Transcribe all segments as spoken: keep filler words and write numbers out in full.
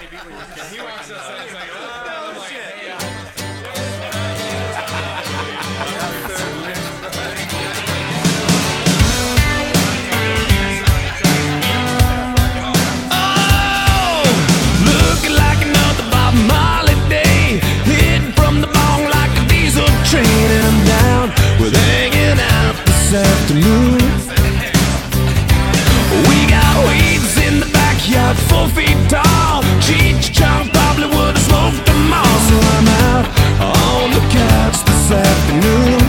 He walks outside, he's like, oh, I'm like, hey, Oh, looking like another Bob Marley day, hitting from the bong like a diesel train, and I'm down with hanging out this afternoon. We got weeds in the backyard, four feet tall. Cheech Chong probably would have smoked them all, so I'm out on the couch this afternoon.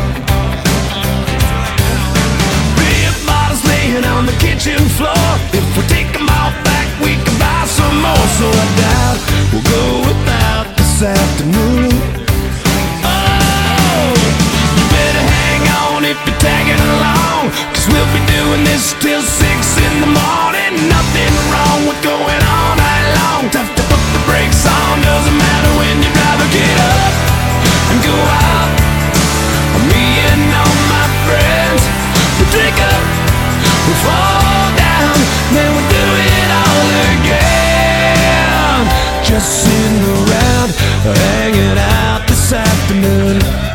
Beer bottles laying on the kitchen floor. If we take them all back, we can buy some more. So I doubt we'll go without this afternoon. Oh, you better hang on if you're tagging along, 'cause we'll be doing this till six in the morning. Nothing wrong with going all night long. Tough to put the brakes on, doesn't matter when you'd rather get up and go out. Me and all my friends, we drink up, we fall down, then we do it all again. Just sitting around, hanging out this afternoon.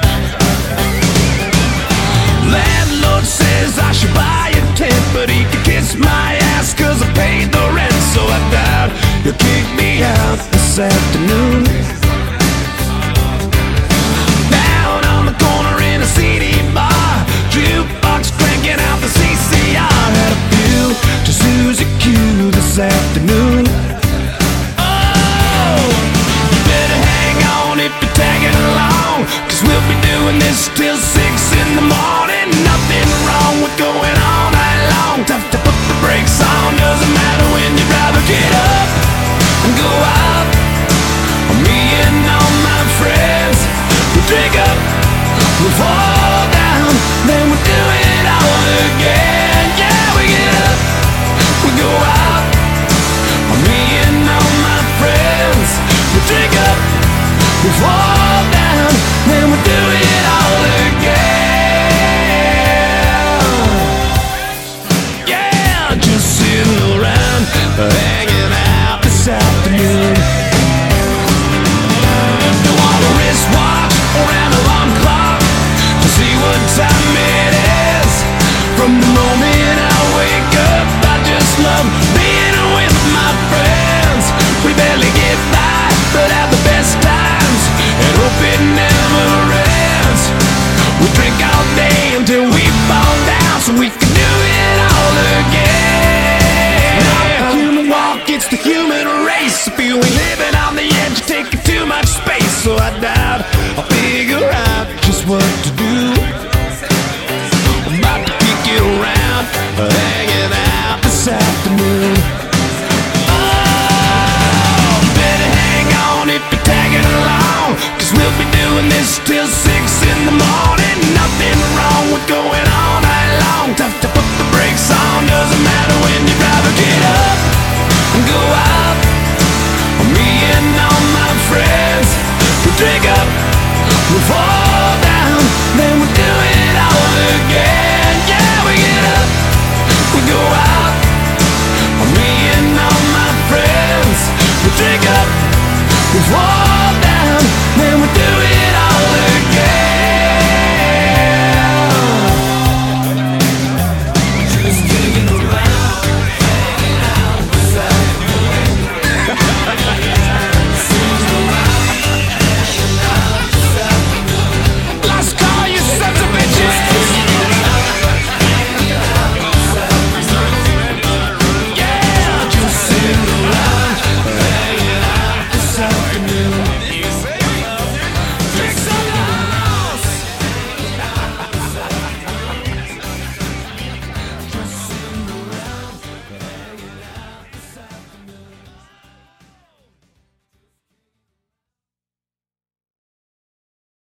Landlord says I should buy a tent, but he can kiss my ass 'cause I paid the rent. So I doubt he'll kick me out this afternoon. Down on the corner in a C D bar, jukebox cranking out the C C R. Had a few to Susie Q this afternoon. Oh, you better hang on if you're tagging along, 'cause we'll be doing this till six in the morning. Nothing wrong with going all night long. Tough to put the brakes on, doesn't matter when you'd rather get up and go out. Me and all my friends, we drink up, we fall down, then we do it all again. Yeah, we get up, we go out. Me and all my friends, we drink up, we fall down, then we do it all again. Yeah, just sitting around, hanging out this afternoon. Don't want a wristwatch or an alarm clock to see what time it is. From the moment I wake up, I just love being with my friends. We barely get by, but have the best times, and hope it never ends. We drink all day until we fall down, so we can do it all again. Not the human walk, it's the human race. I feel we living on the edge, taking too much space. So I doubt I'll figure out just what to do. I'm about to kick it around, hanging out this afternoon. Oh, better hang on if you're tagging along, 'cause we'll be doing this till six in the morning. Nothing wrong with going all night long. Tough to put the brakes on, doesn't matter when you'd rather get up and go out. Me and all my friends, we drink up, we fall down, then we do it all again. Yeah, we get up, we go out. Me and all my friends, we drink up, we fall